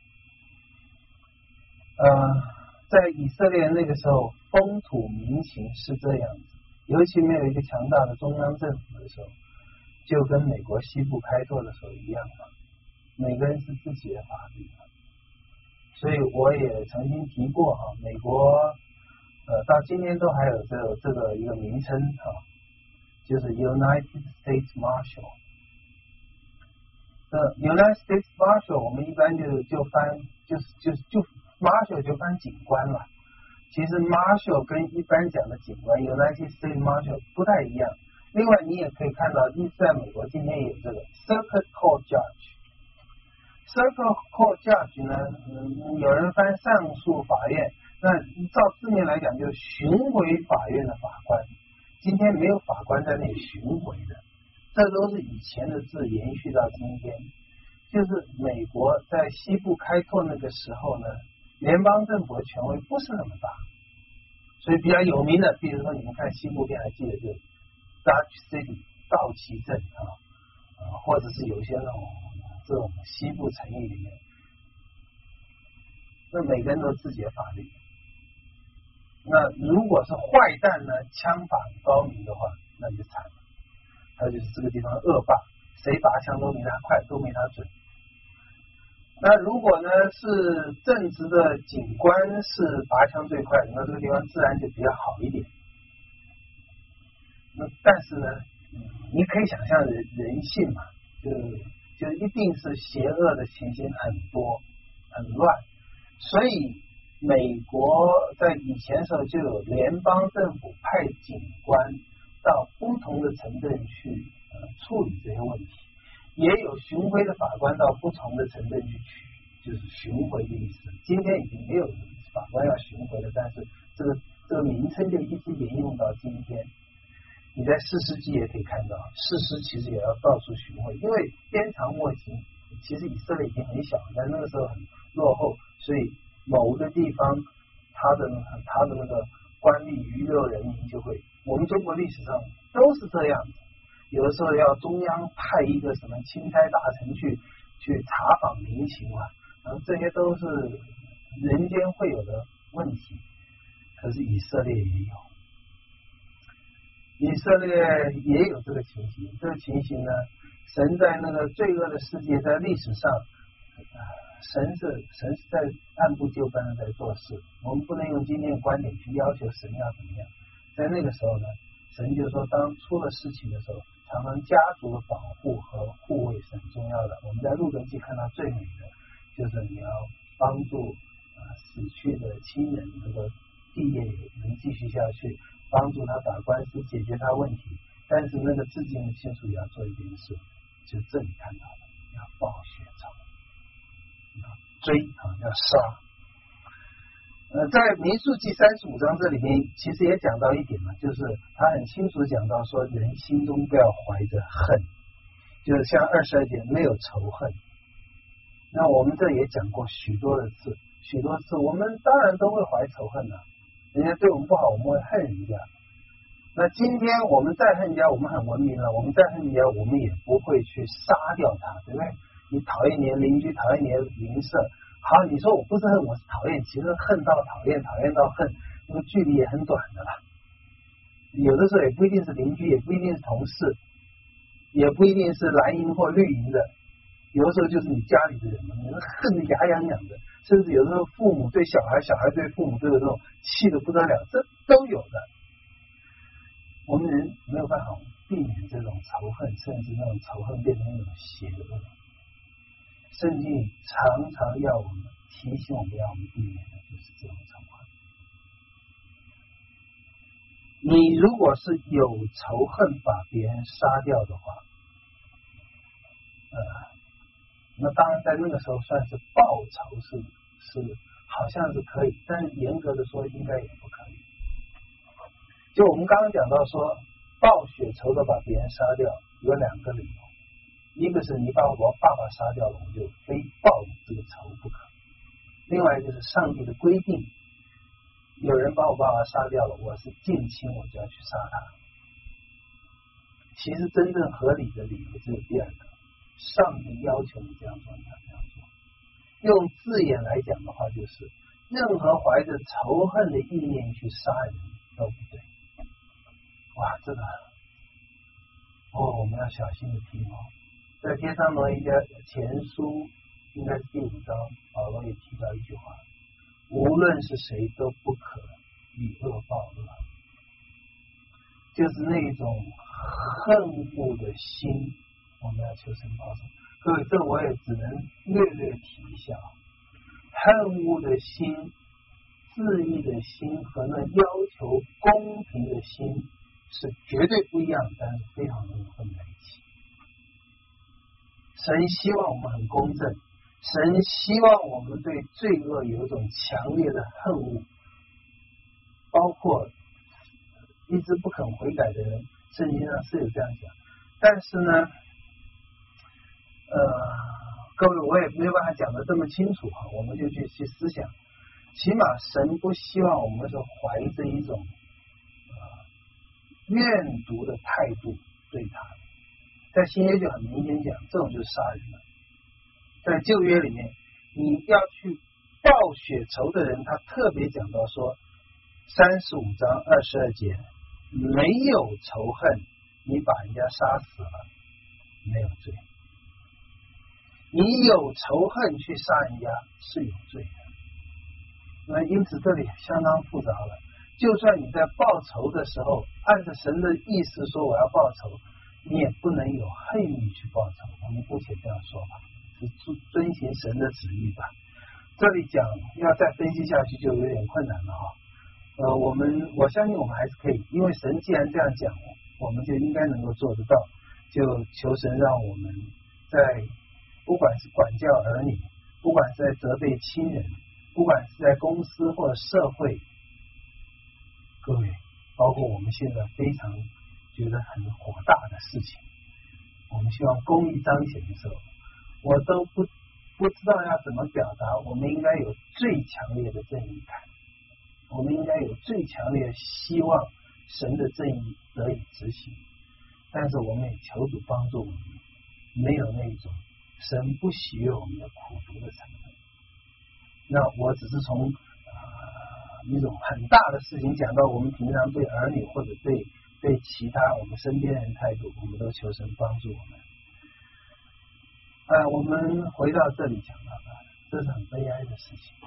在以色列那个时候，风土民情是这样子，尤其没有一个强大的中央政府的时候，就跟美国西部开拓的时候一样嘛，每个人是自己的法律嘛。所以我也曾经提过美国到今天都还有这个一个名称就是 United States Marshal。United States Marshal 我们一般就翻就 Marshal 就翻警官了。其实 Marshal 跟一般讲的警官 United States Marshal 不太一样。另外你也可以看到，在美国今天有这个 Circuit Court Judge。Circuit Court Judge 呢，有人翻上诉法院，那照字面来讲就是巡回法院的法官。今天没有法官在那里巡回的，这都是以前的字延续到今天。就是美国在西部开拓那个时候呢，联邦政府的权威不是那么大，所以比较有名的，比如说你们看西部片还记得就是 Dodge City 道奇镇或者是有些那种这种西部城邑里面，那每个人都有自己的法律。那如果是坏蛋呢，枪法高明的话，那就惨了。他就是这个地方恶霸，谁拔枪都没他快，都没他准。那如果呢是正直的警官是拔枪最快的，那这个地方自然就比较好一点。那但是呢，你可以想象人性嘛，就一定是邪恶的情形很多很乱，所以美国在以前时候就有联邦政府派警官到不同的城镇去处理这些问题，也有巡回的法官到不同的城镇去就是巡回的意思。今天已经没有法官要巡回了，但是这个名称就一直沿用到今天。你在士师记也可以看到，士师其实也要到处巡回，因为鞭长莫及。其实以色列已经很小，但那个时候很落后，所以某个地方他的那个官吏娱乐人民就会，我们中国历史上都是这样子。有的时候要中央派一个什么钦差大臣去查访民情啊，然后这些都是人间会有的问题。可是以色列也有。以色列也有这个情形，这个情形呢，神在那个罪恶的世界，在历史上，神是在按部就班的在做事。我们不能用今天的观点去要求神要怎么样。在那个时候呢，神就说，当出了事情的时候，常常家族的保护和护卫是很重要的。我们在路德记看到最美的，就是你要帮助死去的亲人，这个地业能继续下去。帮助他打官司，解决他问题，但是那个致敬的亲属也要做一件事，就这里看到的，要报血仇，要追要杀。在民数记35章这里面，其实也讲到一点嘛，就是他很清楚讲到说，人心中不要怀着恨，就是像22节没有仇恨。那我们这也讲过许多次，我们当然都会怀仇恨的。人家对我们不好，我们会恨人家。那今天我们再恨人家，我们很文明了。我们再恨人家，我们也不会去杀掉他，对不对？你讨厌你的邻居，讨厌你的邻舍，好，你说我不是恨，我是讨厌。其实恨到讨厌，讨厌到恨，那个距离也很短的了。有的时候也不一定是邻居，也不一定是同事，也不一定是蓝营或绿营的。有的时候就是你家里的人嘛，你恨得牙痒痒的，甚至有的时候父母对小孩，小孩对父母都有这种气得不得了，这都有的。我们人没有办法避免这种仇恨，甚至那种仇恨变成一种邪恶。圣经里常常要我们提醒我们要我们避免的就是这种仇恨。你如果是有仇恨把别人杀掉的话，那当然在那个时候算是报仇，是好像是可以，但是严格的说应该也不可以。就我们刚刚讲到说报血仇的把别人杀掉有两个理由，一个是你把我爸爸杀掉了，我就非报这个仇不可；另外就是上帝的规定，有人把我爸爸杀掉了，我是近亲，我就要去杀他。其实真正合理的理由只有第二个，上帝要求你这样做，你要这样做。用字眼来讲的话，就是任何怀着仇恨的意念去杀人都不对。哇，这个我们要小心的听哦。在帖撒罗尼迦前书应该是第5章，保罗也提到一句话，无论是谁都不可以恶报恶，就是那种恨恶的心，我们要求神保守。各位，这我也只能略提一下，恨恶的心、自义的心和那要求公平的心是绝对不一样，但是非常容易混在一起。神希望我们很公正，神希望我们对罪恶有一种强烈的恨恶，包括一直不肯悔改的人，圣经上是有这样讲。但是呢，各位，我也没有办法讲得这么清楚哈，我们就去思想。起码神不希望我们是怀着一种怨毒的态度对他。在新约就很明显讲，这种就是杀人了。 在旧约里面，你要去报血仇的人，他特别讲到说35章22节，没有仇恨，你把人家杀死了，没有罪；你有仇恨去杀人家是有罪的。那因此这里相当复杂了。就算你在报仇的时候，按照神的意思说我要报仇，你也不能有恨意去报仇。我们姑且这样说吧，是遵循神的旨意吧。这里讲要再分析下去就有点困难了哈。我相信我们还是可以，因为神既然这样讲，我们就应该能够做得到。就求神让我们在不管是管教儿女，不管是在责备亲人，不管是在公司或者社会，各位，包括我们现在非常觉得很火大的事情，我们希望公义彰显的时候，我都不知道要怎么表达。我们应该有最强烈的正义感，我们应该有最强烈的希望神的正义得以执行，但是我们也求主帮助我们，没有那种神不喜悦我们的苦毒的成分。那我只是从一种很大的事情讲到我们平常对儿女或者对其他我们身边人态度，我们都求神帮助我们。我们回到这里讲到的，这是很悲哀的事情。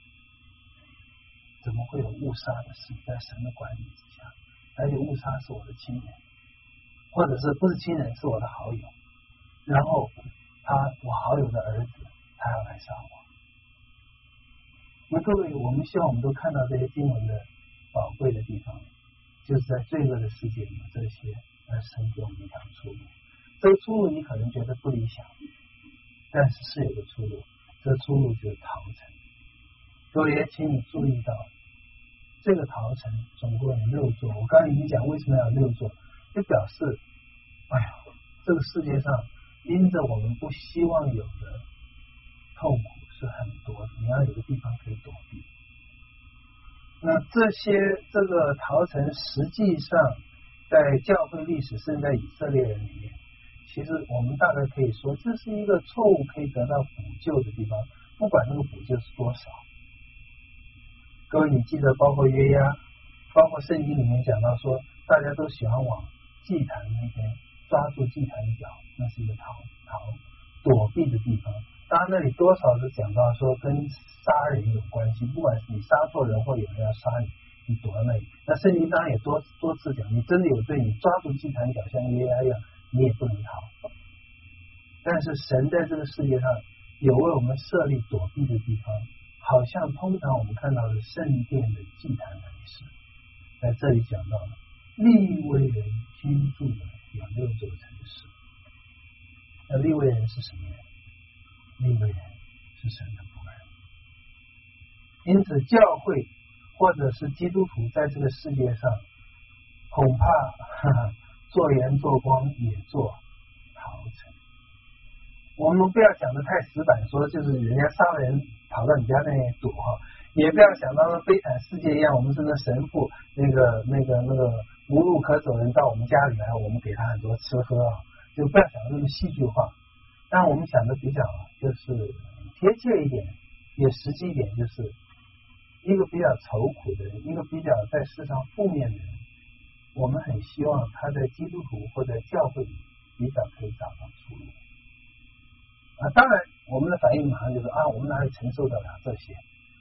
怎么会有误杀的事在神的管理之下？而且误杀是我的亲人，或者是不是亲人，是我的好友，然后我好友的儿子他要来杀我。那各位，我们希望我们都看到这些经文的宝贵的地方，就是在罪恶的世界里这些，而神给我们一条出路。这个出路你可能觉得不理想，但是有个出路，这个出路就是逃城。各位也请你注意到，这个逃城总共有6座。我刚才已经讲为什么要6座，就表示这个世界上因着我们不希望有的痛苦是很多的，你要有个地方可以躲避。那这个逃城实际上在教会历史甚至在以色列人里面，其实我们大概可以说这是一个错误可以得到补救的地方，不管那个补救是多少。各位你记得包括约押，包括圣经里面讲到说大家都喜欢往祭坛那边抓住祭坛角，那是一个躲避的地方。当然那里多少是讲到说跟杀人有关系，不管是你杀错人或有人要杀你，你躲在那里。那圣经当然也多次讲，你真的有罪，你抓住祭坛角像约押一样，你也不能逃。但是神在这个世界上有为我们设立躲避的地方，好像通常我们看到的圣殿的祭坛门市，在这里讲到了利未人居住的有6座城市。那利未人是什么人？利未人是神的仆人。因此教会或者是基督徒在这个世界上，恐怕做盐做光也做逃城。我们不要讲的太死板，说就是人家杀了人跑到你家那里躲，也不要想到悲惨世界一样，我们是那神父那个无路可走人到我们家里来，我们给他很多吃喝就不要想那么戏剧化。但我们想的比较就是贴切一点，也实际一点，就是一个比较愁苦的人，一个比较在世上负面的人，我们很希望他在基督徒或者教会里比较可以找到出路。当然我们的反应马上就是我们哪里承受得了这些？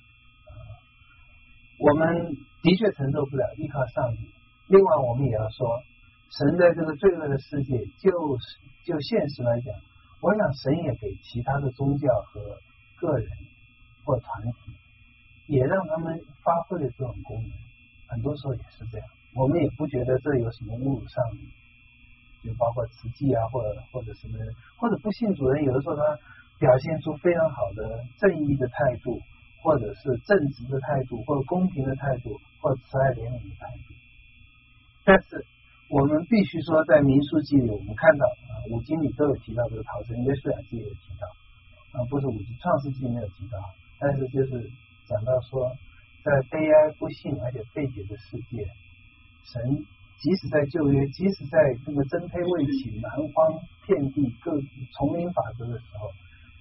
我们的确承受不了，依靠上帝。另外我们也要说，神在这个罪恶的世界，就现实来讲，我想神也给其他的宗教和个人或团体，也让他们发挥了这种功能。很多时候也是这样，我们也不觉得这有什么侮辱上帝。就包括慈济或者什么人，或者不信主人，有的时候他表现出非常好的正义的态度，或者是正直的态度，或者公平的态度，或慈爱怜悯的态度。但是我们必须说，在民数记里我们看到5经里都有提到这个逃城，约书亚记也有提到不是5经，创世记没有提到，但是就是讲到说，在悲哀不幸而且费解的世界，神即使在旧约，即使在这个真胚未起、蛮荒遍地、各丛林法则的时候，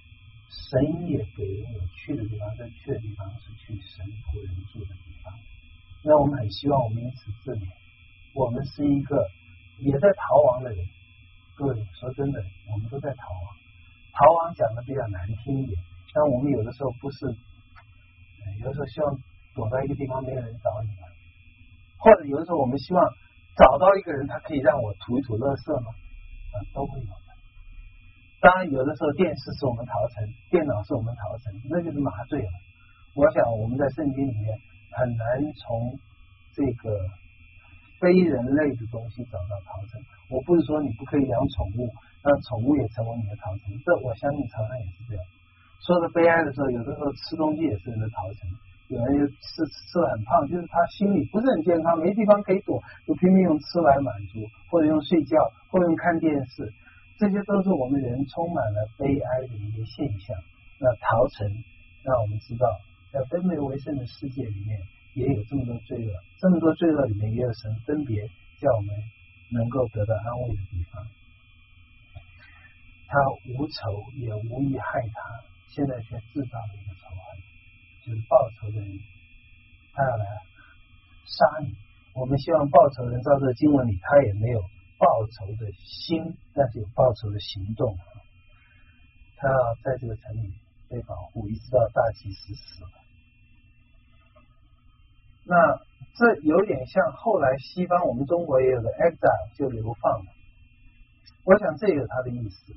神也给人有去的地方，这去的地方是去神仆人住的地方。那我们很希望我们因此自勉，我们是一个也在逃亡的人。各位说真的，我们都在逃亡。逃亡讲的比较难听一点，但我们有的时候不是，有的时候希望躲到一个地方没有人找你们，或者有的时候我们希望找到一个人，他可以让我吐一吐垃圾吗？都会有的。当然有的时候电视是我们逃城，电脑是我们逃城，那就是麻醉了。我想我们在圣经里面很难从这个非人类的东西找到逃城。我不是说你不可以养宠物，让宠物也成为你的逃城，这我相信常常也是这样。说的悲哀的时候，有的时候吃东西也是人的逃城。有人就吃得很胖，就是他心里不是很健康，没地方可以躲，就拼命用吃来满足，或者用睡觉，或者用看电视，这些都是我们人充满了悲哀的一个现象。那逃城让我们知道，在分别为圣的世界里面，也有这么多罪恶，这么多罪恶里面也有神分别叫我们能够得到安慰的地方。他无仇也无意害他，现在却制造了一个仇恨，就是报仇的人，他要来杀你。我们希望报仇人照这个经文里，他也没有报仇的心，但是有报仇的行动。他要在这个城里被保护，一直到大祭司死了。那这有点像后来西方我们中国也有的 exile， 就流放了。我想这也有他的意思。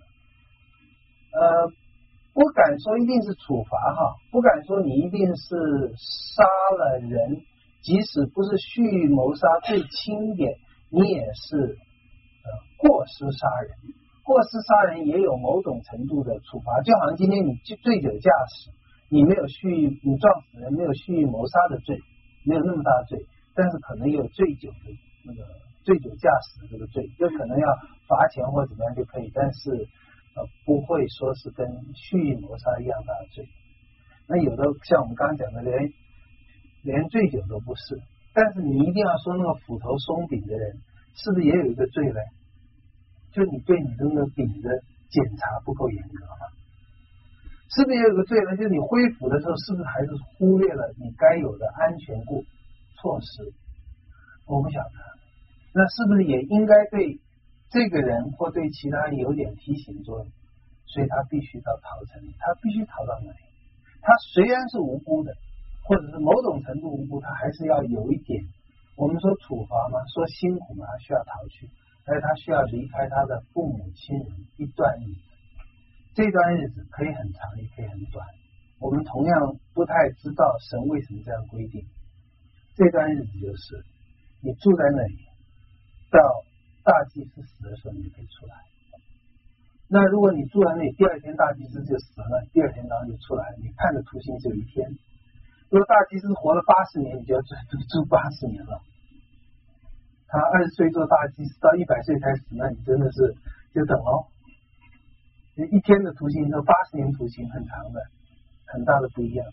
不敢说一定是处罚哈，不敢说你一定是杀了人，即使不是蓄意谋杀最轻一点，你也是过失杀人。过失杀人也有某种程度的处罚，就好像今天你醉酒驾驶，你没有蓄意，你撞死人没有蓄意谋杀的罪，没有那么大的罪，但是可能也有醉酒的那个醉酒驾驶的这个罪，就可能要罚钱或怎么样就可以，但是不会说是跟蓄意谋杀一样大的罪。那有的像我们刚刚讲的连醉酒都不是，但是你一定要说那个斧头松饼的人是不是也有一个罪呢？就你对你的那个饼的检查不够严格嘛？是不是也有个罪呢？就是你挥斧的时候是不是还是忽略了你该有的安全措施？我不晓得，那是不是也应该对这个人或对其他人有点提醒作用？所以他必须到逃城里，他必须逃到那里。他虽然是无辜的，或者是某种程度无辜，他还是要有一点，我们说处罚嘛，说辛苦嘛，他需要逃去，而且他需要离开他的父母亲人一段日子。这段日子可以很长，也可以很短。我们同样不太知道神为什么这样规定。这段日子就是你住在那里，到大祭司死的时候你就可以出来。那如果你住在那里，第二天大祭司就死了，第二天早上就出来了，你判的徒刑只有一天。如果大祭司活了80年，你就要住80年了。他20岁做大祭司到100岁才死，那你真的是就等咯。一天的徒刑和80年徒刑很长的，很大的不一样。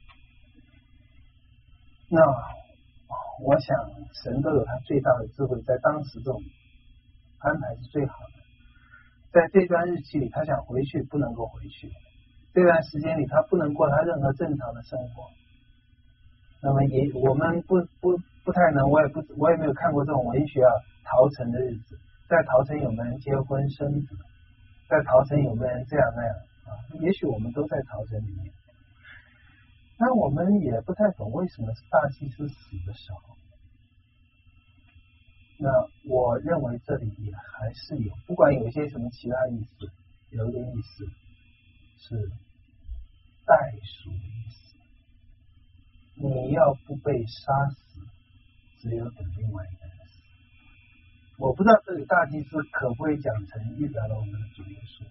那我想神都有他最大的智慧，在当时这种安排是最好的。在这段日期里，他想回去不能够回去，这段时间里他不能过他任何正常的生活。那么我们不太能，我也没有看过这种文学逃城的日子。在逃城有没有人结婚生子？在逃城有没有人这样那样也许我们都在逃城里面。那我们也不太懂为什么是大祭司死的时候。那我认为这里也还是有，不管有一些什么其他意思，有一个意思是代赎的意思。你要不被杀死，只有等另外一个人死。我不知道这里大祭司可不可以讲成预表了我们的主耶稣。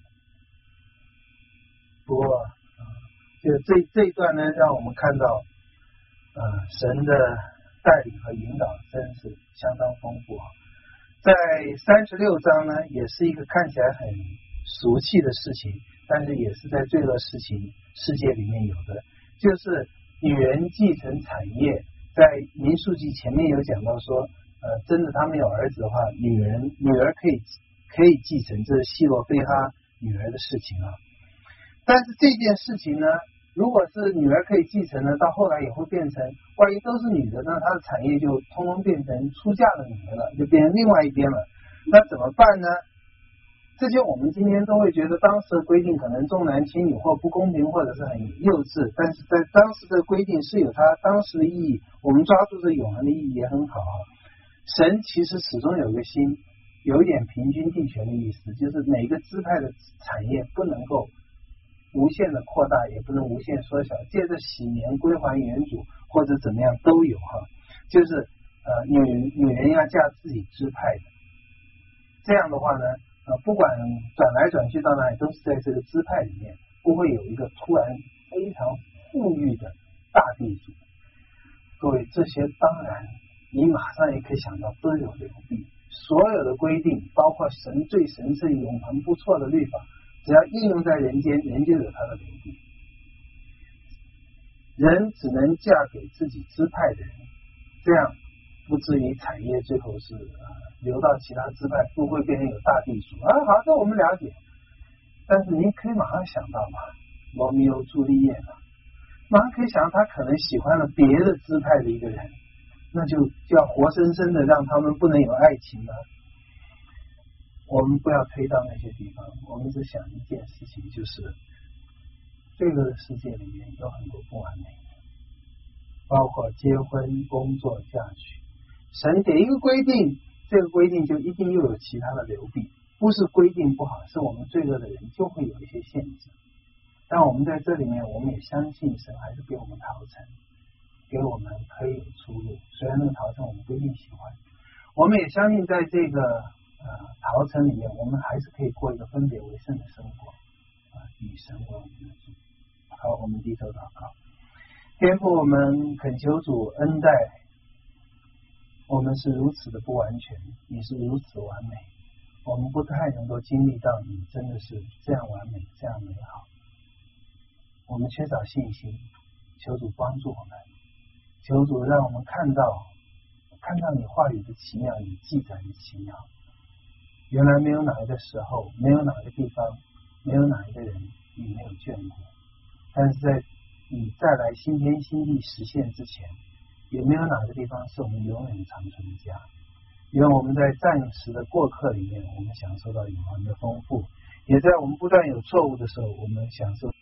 不过就这一段呢，让我们看到神的带领和引导真是相当丰富在36章呢，也是一个看起来很俗气的事情，但是也是在罪恶世界里面有的，就是女人继承产业。在民数记前面有讲到说真的他们有儿子的话，女儿可以继承，这是希罗非哈女儿的事情但但是这件事情呢，如果是女儿可以继承的，到后来也会变成，万一都是女的，那她的产业就通通变成出嫁的女儿了，就变成另外一边了。那怎么办呢？这些我们今天都会觉得当时的规定可能重男轻女或不公平，或者是很幼稚，但是在当时的规定是有它当时的意义，我们抓住这永恒的意义也很好。神其实始终有个心，有一点平均地权的意思，就是每个支派的产业不能够无限的扩大，也不能无限缩小，借着禧年归还原主或者怎么样都有哈，就是女人要嫁自己支派的，这样的话呢，不管转来转去到哪里，都是在这个支派里面，不会有一个突然非常富裕的大地主。各位，这些当然你马上也可以想到都有流弊，所有的规定，包括神最神圣永恒不错的律法，只要应用在人间，人就有它的流弊。人只能嫁给自己支派的人，这样不至于产业最后是流到其他支派，不会变成有大地主好，这我们了解。但是您可以马上想到嘛，罗密欧朱丽叶嘛，马上可以想到他可能喜欢了别的支派的一个人，那就要活生生的让他们不能有爱情了。我们不要推到那些地方，我们只想一件事情，就是这个世界里面有很多不完美的，包括结婚、工作、嫁娶。神给一个规定，这个规定就一定又有其他的流弊，不是规定不好，是我们罪恶的人就会有一些限制。但我们在这里面，我们也相信神还是给我们逃城，给我们可以有出路。虽然那个逃城我们不一定喜欢，我们也相信在这个逃城里面，我们还是可以过一个分别为圣的生活以神为我们的主。好，我们低头祷告。天父，我们恳求主恩待，我们是如此的不完全，你是如此完美，我们不太能够经历到你真的是这样完美，这样美好，我们缺少信心，求主帮助我们，求主让我们看到你话语的奇妙，你记载的奇妙。原来没有哪一个时候，没有哪个地方，没有哪一个人你没有眷顾，但是在你再来新天新地实现之前，也没有哪个地方是我们永远长存的家。因为我们在暂时的过客里面，我们享受到永恒的丰富，也在我们不断有错误的时候，我们享受